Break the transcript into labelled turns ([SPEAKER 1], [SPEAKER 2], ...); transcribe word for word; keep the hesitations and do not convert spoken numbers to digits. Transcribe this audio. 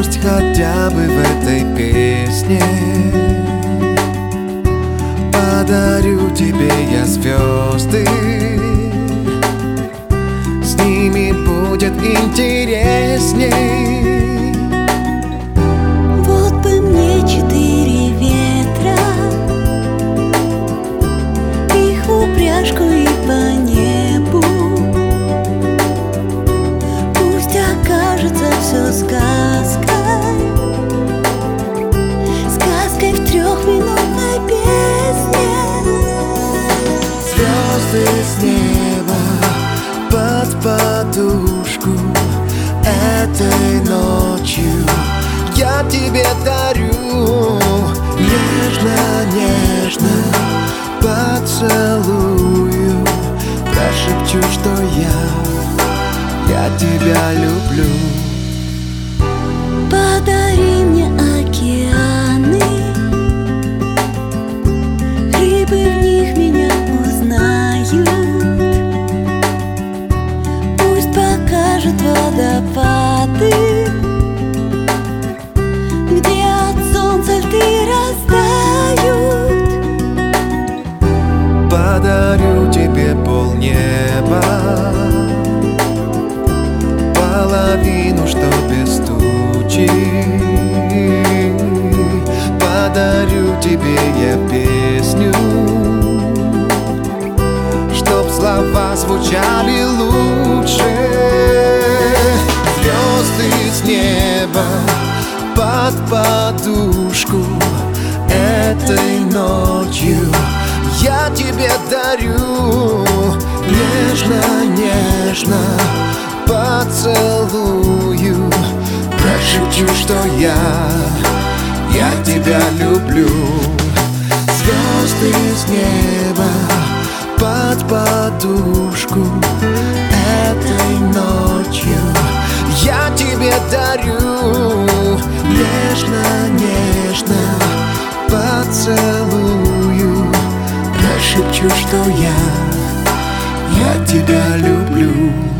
[SPEAKER 1] Пусть хотя бы в этой песне подарю тебе я звезды. С ними будет интересней.
[SPEAKER 2] Вот бы мне четыре ветра, их в упряжку и по небу. Пусть окажется все сказкой, сказкой в трехминутной песне.
[SPEAKER 1] Звезды с неба под подушку этой ночью я тебе дарю. Нежно-нежно поцелую, прошепчу, что я, я тебя люблю.
[SPEAKER 2] Подари мне океаны, рыбы в них меня узнают. Пусть покажут водопады, где от солнца льды растают.
[SPEAKER 1] Подарю тебе полнеба, половину, что без тучи. Подарю тебе я песню, чтоб слова звучали лучше. Звезды с неба под подушку этой ночью я тебе дарю. Нежно-нежно поцелую, прошепчу, что я, я тебя люблю. Звезды с неба под подушку этой ночью я тебе дарю. Нежно-нежно поцелую, прошепчу, что я, я тебя люблю.